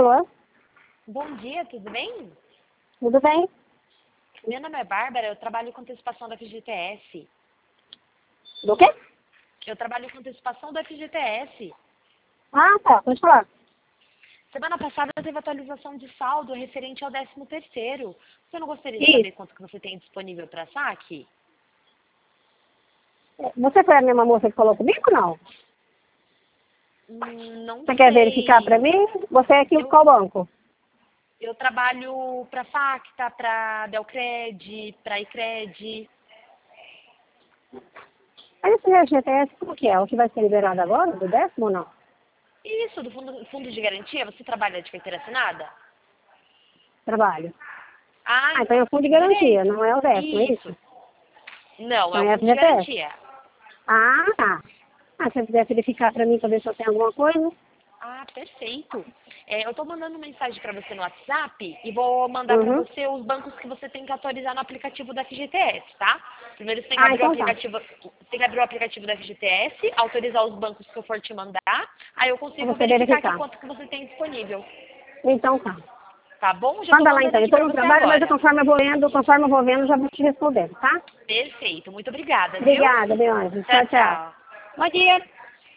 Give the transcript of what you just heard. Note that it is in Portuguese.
Alô? Bom dia, tudo bem? Tudo bem? Meu nome é Bárbara, eu trabalho com antecipação da FGTS. Do quê? Eu trabalho com antecipação da FGTS. Ah, tá. Pode falar. Semana passada teve atualização de saldo referente ao 13º. Você não gostaria de Isso. saber quanto que você tem disponível para saque? Você foi a mesma moça que falou comigo ou não? Não Você sei. quer verificar para mim? Você é aqui em qual banco? Eu trabalho para Facta, para Delcred, para Icred. Mas esse FGTS, como que é? O que vai ser liberado agora? Do 10º ou não? Isso, do fundo de garantia, você trabalha de carteira assinada? Trabalho. Ah, Então é o fundo de garantia, não é o 10º, é isso? Não, Então é o é fundo de FGTS. garantia. Ah, tá. Ah, se você quiser verificar para mim para ver se eu tenho alguma coisa. Ah, perfeito. Eu estou mandando mensagem para você no WhatsApp e vou mandar para Uhum. você os bancos que você tem que atualizar no aplicativo da FGTS, tá? Primeiro você tem que Ah, abrir o então tá. aplicativo, tem que abrir o aplicativo da FGTS, autorizar os bancos que eu for te mandar, aí eu Pra consigo você verificar aqui verificar. quanto que você tem disponível. Então tá. Tá bom? Já estou Manda lá mandando então. Eu aqui estou para no você trabalho, mas agora. conforme eu vou vendo, já vou te respondendo, tá? Perfeito. Muito obrigada, viu? Obrigada, Beonze. Tchau, Tchau, tchau. tchau. Bom dia.